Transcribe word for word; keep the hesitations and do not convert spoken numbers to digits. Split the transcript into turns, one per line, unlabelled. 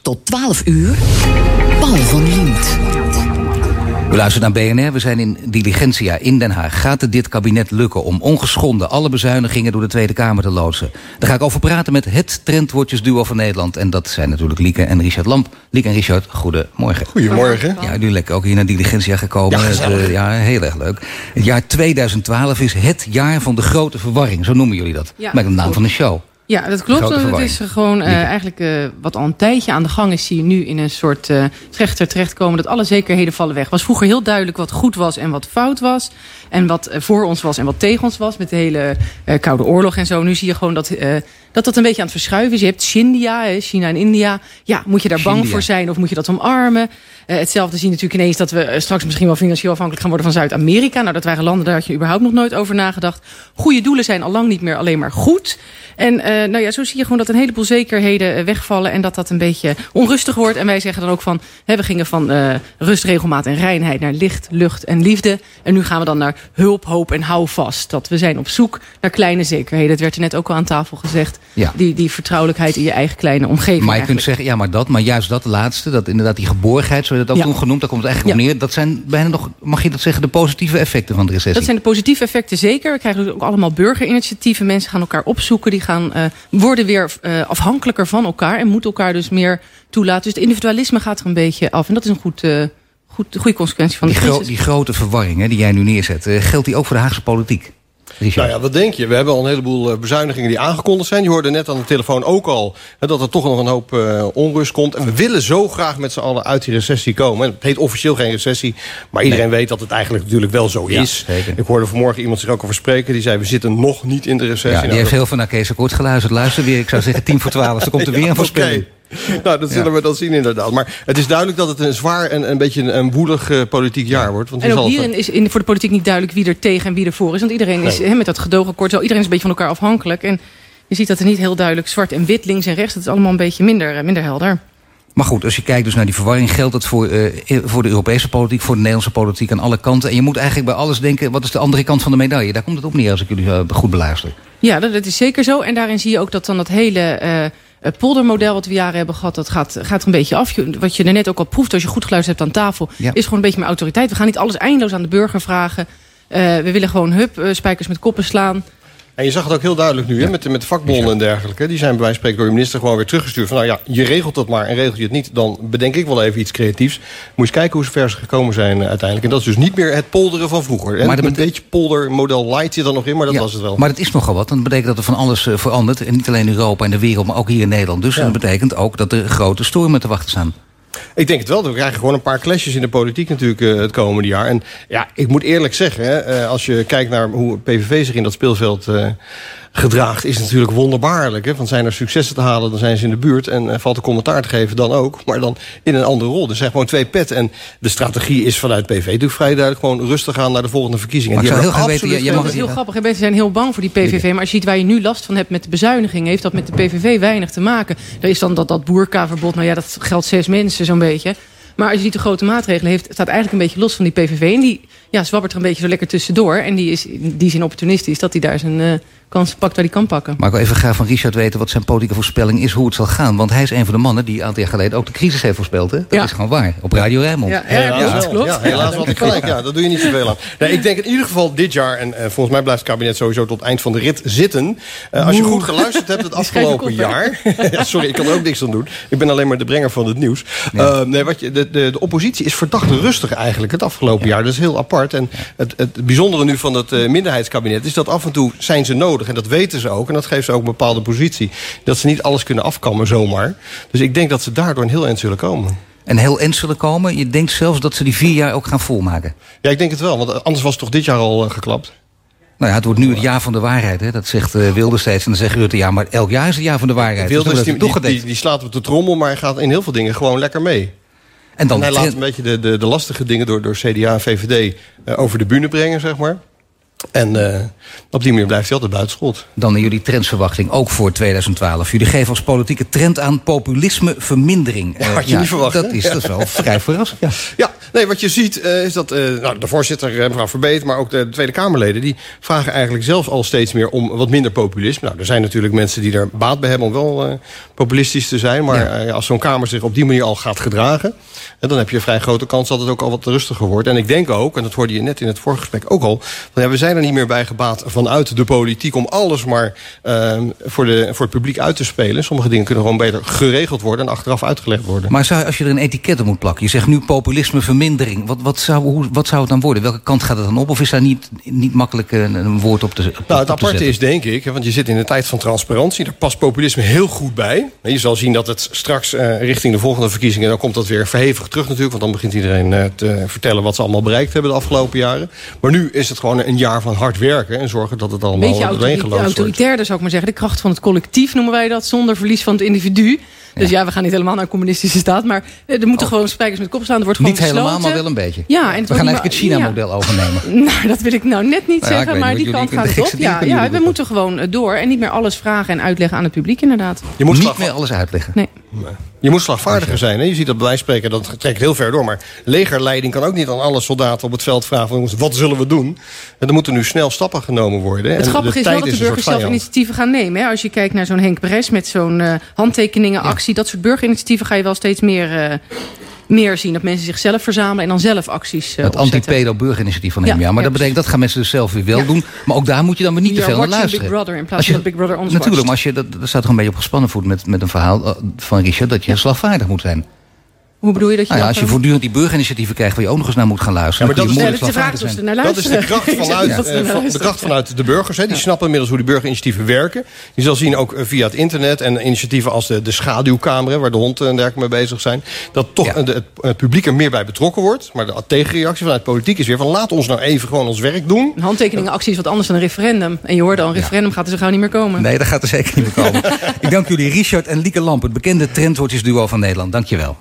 Tot twaalf uur, Paul van Liemt.
We luisteren naar B N R, we zijn in Diligentia in Den Haag. Gaat het dit kabinet lukken om ongeschonden alle bezuinigingen door de Tweede Kamer te loodsen? Daar ga ik over praten met het trendwatchersduo van Nederland. En dat zijn natuurlijk Lieke en Richard Lamp. Lieke en Richard, goedemorgen.
Goedemorgen.
Ja, jullie lekker ook hier naar Diligentia gekomen.
Ja,
het, uh, ja, heel erg leuk. Het jaar tweeduizend twaalf is het jaar van de grote verwarring, zo noemen jullie dat.
Ja,
met de naam van de show.
Ja, dat klopt. Het is gewoon uh, eigenlijk uh, wat al een tijdje aan de gang is, zie je nu in een soort uh, trechter terechtkomen dat alle zekerheden vallen weg. Was vroeger heel duidelijk wat goed was en wat fout was. En wat uh, voor ons was en wat tegen ons was. Met de hele uh, Koude Oorlog en zo. Nu zie je gewoon dat uh, dat, dat een beetje aan het verschuiven is. Je hebt Shindia, hè, China en India. Ja, moet je daar bang
Shindia.
voor zijn of moet je dat omarmen? Uh, hetzelfde zie je natuurlijk ineens dat we uh, straks misschien wel financieel afhankelijk gaan worden van Zuid-Amerika. Nou, dat waren landen, daar had je überhaupt nog nooit over nagedacht. Goede doelen zijn al lang niet meer alleen maar goed. En uh, nou ja, zo zie je gewoon dat een heleboel zekerheden uh, wegvallen en dat dat een beetje onrustig wordt. En wij zeggen dan ook van, hè, we gingen van uh, rust, regelmaat en reinheid naar licht, lucht en liefde. En nu gaan we dan naar hulp, hoop en hou vast. Dat we zijn op zoek naar kleine zekerheden. Het werd er net ook al aan tafel gezegd.
Ja.
Die, die vertrouwelijkheid in je eigen kleine omgeving.
Maar je
eigenlijk.
kunt zeggen, ja, maar dat, maar juist dat laatste, dat inderdaad die geborgenheid, zo je dat ook
Ja.
toen genoemd, daar komt het eigenlijk
Ja.
op neer. Dat zijn bijna nog, mag je dat zeggen, de positieve effecten van de recessie.
Dat zijn de positieve effecten zeker. We krijgen dus ook allemaal burgerinitiatieven. Mensen gaan elkaar opzoeken. Die gaan uh, worden weer uh, afhankelijker van elkaar. En moeten elkaar dus meer toelaten. Dus het individualisme gaat er een beetje af. En dat is een goed, uh, goed, goede consequentie van de
Die,
crisis.
gro- die grote verwarring hè, die jij nu neerzet, uh, geldt die ook voor de Haagse politiek? Richard?
Nou ja, wat denk je? We hebben al een heleboel uh, bezuinigingen die aangekondigd zijn. Je hoorde net aan de telefoon ook al hè, dat er toch nog een hoop uh, onrust komt. En we willen zo graag met z'n allen uit die recessie komen. Het heet officieel geen recessie, maar iedereen nee. weet dat het eigenlijk natuurlijk wel zo
Ja,
is.
zeker.
Ik hoorde vanmorgen iemand zich ook over spreken. Die zei, we zitten nog niet in de recessie.
Ja, die
nou,
heeft
dat...
heel veel naar Kees Akkoord geluisterd. Luister weer, ik zou zeggen tien voor twaalf. Dan komt er weer
ja,
een voorspelling.
Okay. Nou, dat zullen
Ja.
we dan zien inderdaad. Maar het is duidelijk dat het een zwaar en een beetje een, een woelig uh, politiek jaar wordt. Want
En ook
zal
hierin is in, voor de politiek niet duidelijk wie er tegen en wie er voor is. Want iedereen is
Nee.
he, met dat gedoogakkoord, zo, iedereen is een beetje van elkaar afhankelijk. En je ziet dat er niet heel duidelijk zwart en wit, links en rechts. Dat is allemaal een beetje minder, minder helder.
Maar goed, als je kijkt dus naar die verwarring, geldt dat voor, uh, voor de Europese politiek, voor de Nederlandse politiek aan alle kanten. En je moet eigenlijk bij alles denken, wat is de andere kant van de medaille? Daar komt het op neer als ik jullie uh, goed beluister.
Ja, dat, dat is zeker zo. En daarin zie je ook dat dan dat hele uh, poldermodel wat we jaren hebben gehad, dat gaat, gaat er een beetje af. Je, wat je er net ook al proeft als je goed geluisterd hebt aan tafel,
Ja.
is gewoon een beetje meer autoriteit. We gaan niet alles eindeloos aan de burger vragen. Uh, we willen gewoon hup, uh, spijkers met koppen slaan.
En je zag het ook heel duidelijk nu, hè, met, de, met de vakbonden en dergelijke. Die zijn bij wijze van spreken door de minister gewoon weer teruggestuurd. Van nou ja, je regelt dat maar en regel je het niet, dan bedenk ik wel even iets creatiefs. Moet je eens kijken hoe ver ze gekomen zijn uh, uiteindelijk. En dat is dus niet meer het polderen van vroeger. En
Maar dat
een
bet-
beetje poldermodel light zit er nog in, maar dat
Ja,
was het wel.
Maar dat is nogal wat. Dat betekent dat er van alles uh, verandert. En niet alleen in Europa en de wereld, maar ook hier in Nederland. Dus
Ja.
dat betekent ook dat er grote stormen te wachten staan.
Ik denk het wel. We krijgen gewoon een paar clashes in de politiek natuurlijk uh, het komende jaar. En ja, ik moet eerlijk zeggen, hè, uh, als je kijkt naar hoe P V V zich in dat speelveld uh, gedraagt, is het natuurlijk wonderbaarlijk. Hè? Want zijn er successen te halen, dan zijn ze in de buurt. En uh, valt er commentaar te geven, dan ook. Maar dan in een andere rol. Er zijn gewoon twee petten. En de strategie is vanuit P V V natuurlijk vrij duidelijk gewoon rustig gaan naar de volgende verkiezingen.
Maar
En
ik
die
zou heel
hebben
graag weten,
absoluut
je- je mag
Dat
het
is heel grappig. Mensen zijn heel bang voor die P V V. Maar als je ziet waar je nu last van hebt met de bezuinigingen, heeft dat met de P V V weinig te maken. Er is dan dat, dat boerkaverbod. Nou ja, dat geldt zes mensen zo'n beetje. Maar als je ziet de grote maatregelen heeft, staat eigenlijk een beetje los van die P V V. En die ja, zwabbert er een beetje zo lekker tussendoor. En die is in die zin opportunistisch dat hij daar zijn uh, kans pakt waar hij kan pakken.
Maar ik wil even graag van Richard weten wat zijn politieke voorspelling is, hoe het zal gaan. Want hij is een van de mannen die een aantal jaar geleden ook de crisis heeft voorspeld. Hè? Dat
Ja.
is gewoon waar. Op Radio Rijnmond.
Ja,
Helaas,
ja,
wel.
dat klopt.
Ja, helaas had ik gelijk. Ja, dat doe je niet zoveel aan. Nee, ik denk in ieder geval dit jaar, en uh, volgens mij blijft het kabinet sowieso tot het eind van de rit zitten. Uh, als je goed geluisterd hebt het afgelopen jaar. Ja, sorry, ik kan er ook niks aan doen. Ik ben alleen maar de brenger van het nieuws.
Ja.
Uh, nee, wat je, de, de, de oppositie is verdacht rustig eigenlijk het afgelopen ja. jaar. Dat is heel apart. En het, het bijzondere nu van het uh, minderheidskabinet is dat af en toe zijn ze nodig. En dat weten ze ook. En dat geeft ze ook een bepaalde positie. Dat ze niet alles kunnen afkammen zomaar. Dus ik denk dat ze daardoor een heel eind zullen komen.
En heel eind zullen komen. Je denkt zelfs dat ze die vier jaar ook gaan volmaken.
Ja, ik denk het wel. Want anders was het toch dit jaar al uh, geklapt.
Nou ja, het wordt nu het jaar van de waarheid. Hè? Dat zegt uh, Wilders steeds. En dan zegt Rutte, ja, maar elk jaar is het jaar van de waarheid.
Wilders
Dus
die,
dat is toch
die, die, die slaat op de trommel, maar hij gaat in heel veel dingen gewoon lekker mee.
En dan
En hij
de
laat
trend-
een beetje de, de, de lastige dingen door, door C D A en V V D uh, over de bühne brengen, zeg maar. En uh, op die manier blijft hij altijd buitenschot.
Dan in jullie trendsverwachting, ook voor tweeduizend twaalf. Jullie geven als politieke trend aan populismevermindering.
Ja,
Uh,
had je niet verwacht,
Dat
hè?
is, dat is wel vrij verrassend. Ja.
Ja, Nee, wat je ziet uh, is dat uh, nou, de voorzitter, uh, mevrouw Verbeet, maar ook de, de Tweede Kamerleden, die vragen eigenlijk zelf al steeds meer om wat minder populisme. Nou, er zijn natuurlijk mensen die er baat bij hebben om wel uh, populistisch te zijn. Maar ja. uh, als zo'n Kamer zich op die manier al gaat gedragen, uh, dan heb je een vrij grote kans dat het ook al wat rustiger wordt. En ik denk ook, en dat hoorde je net in het vorige gesprek ook al, van, ja, we zijn er niet meer bij gebaat vanuit de politiek om alles maar uh, voor, de, voor het publiek uit te spelen. Sommige dingen kunnen gewoon beter geregeld worden en achteraf uitgelegd worden.
Maar zou, als je er een etiket op moet plakken, je zegt nu populismevermindering, wat, wat, zou, hoe, wat zou het dan worden? Welke kant gaat het dan op? Of is daar niet, niet makkelijk een, een woord op te zetten?
Nou, het aparte is, denk ik, want je zit in een tijd van transparantie, daar past populisme heel goed bij. Je zal zien dat het straks uh, richting de volgende verkiezingen, dan komt dat weer verhevig terug natuurlijk, want dan begint iedereen uh, te vertellen wat ze allemaal bereikt hebben de afgelopen jaren. Maar nu is het gewoon een jaar van hard werken en zorgen dat het allemaal doorheen geloosd wordt.
Beetje autoritairder, zou ik maar zeggen. De kracht van het collectief noemen wij dat, zonder verlies van het individu. Dus ja, ja, we gaan niet helemaal naar een communistische staat, maar er moeten oh. gewoon spijkers met kop staan. Er wordt gewoon
niet
besloten.
Helemaal, maar wel een beetje.
Ja, en
we gaan eigenlijk het China-model ja. overnemen.
Nou, dat wil ik nou net niet nou ja, zeggen, maar die kant gaat het op. Ja, ja, we moeten gewoon door en niet meer alles vragen en uitleggen aan het publiek, inderdaad.
Je moet
niet meer alles uitleggen.
Nee.
nee. Je moet slagvaardiger zijn. Hè? Je ziet dat bij wijze van spreken, dat trekt heel ver door. Maar legerleiding kan ook niet aan alle soldaten op het veld vragen, jongens, wat zullen we doen? En er moeten nu snel stappen genomen worden.
Het
en
grappige is wel dat de burgers zelf initiatieven gaan nemen. Hè? Als je kijkt naar zo'n Henk Bres met zo'n uh, handtekeningenactie, ja. dat soort burgerinitiatieven ga je wel steeds meer... Uh, meer zien, dat mensen zichzelf verzamelen en dan zelf acties uh,
Het anti-pedo-burgerinitiatief van hem, ja. ja. Maar ja, dat betekent, dat gaan mensen dus zelf weer wel ja. doen. Maar ook daar moet je dan weer niet te veel naar luisteren.
Big Brother in plaats van Big Brother ons
Natuurlijk, maar als je, dat, dat staat toch een beetje op gespannen voet met, met een verhaal van Richard, dat je ja. slagvaardig moet zijn.
Hoe bedoel je dat je
nou ja,
dat
als je voortdurend die burgerinitiatieven krijgt waar je ook nog eens naar moet gaan luisteren.
Ja, maar dat,
is,
is,
de, de vraag dus naar
dat is de kracht vanuit, uh, van, de, kracht vanuit de burgers. Hè. Die ja. snappen inmiddels hoe die burgerinitiatieven werken. Je zal zien ook uh, via het internet en initiatieven als de, de schaduwkamer, waar de honden en dergelijke mee bezig zijn, dat toch ja. de, het, het publiek er meer bij betrokken wordt. Maar de tegenreactie vanuit politiek is weer van laat ons nou even gewoon ons werk doen.
Een handtekeningenactie is wat anders dan een referendum. En je hoorde al, een referendum ja. gaat er zo gauw niet meer komen.
Nee, dat gaat er zeker niet meer komen. Ik dank jullie, Richard en Lieke Lamp, het bekende trendwoordjesduo van Nederland. Dank je wel.